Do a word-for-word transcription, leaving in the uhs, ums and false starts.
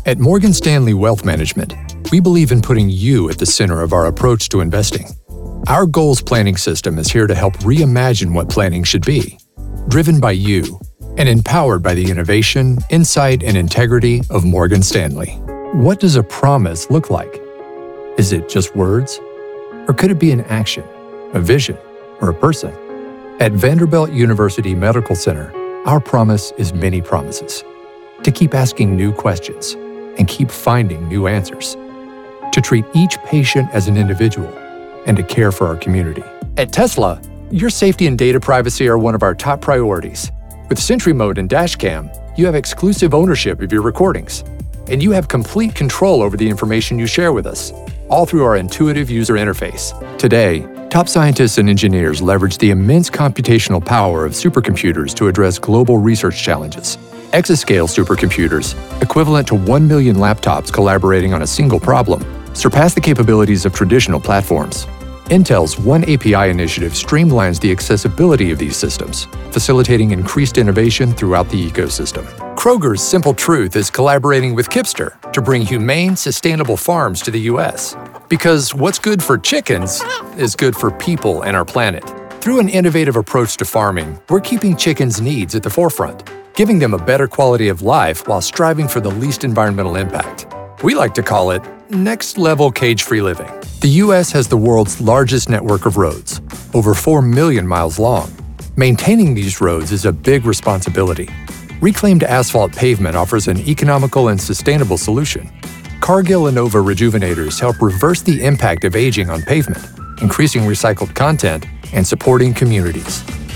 At Morgan Stanley Wealth Management, we believe in putting you at the center of our approach to investing. Our goals planning system is here to help reimagine what planning should be, driven by you and empowered by the innovation, insight, and integrity of Morgan Stanley. What does a promise look like? Is it just words? Or could it be an action, a vision, or a person? At Vanderbilt University Medical Center, our promise is many promises. To keep asking new questions and keep finding new answers. To treat each patient as an individual and to care for our community. At Tesla, your safety and data privacy are one of our top priorities. With Sentry Mode and Dashcam, you have exclusive ownership of your recordings, and you have complete control over the information you share with us, all through our intuitive user interface. Today, top scientists and engineers leverage the immense computational power of supercomputers to address global research challenges. Exascale supercomputers, equivalent to one million laptops collaborating on a single problem, surpass the capabilities of traditional platforms. Intel's One A P I initiative streamlines the accessibility of these systems, facilitating increased innovation throughout the ecosystem. Kroger's Simple Truth is collaborating with Kipster to bring humane, sustainable farms to the U S. Because what's good for chickens is good for people and our planet. Through an innovative approach to farming, we're keeping chickens' needs at the forefront, giving them a better quality of life while striving for the least environmental impact. We like to call it next-level cage-free living. The U S has the world's largest network of roads, over four million miles long. Maintaining these roads is a big responsibility. Reclaimed asphalt pavement offers an economical and sustainable solution. Cargill Innova Rejuvenators help reverse the impact of aging on pavement, increasing recycled content and supporting communities.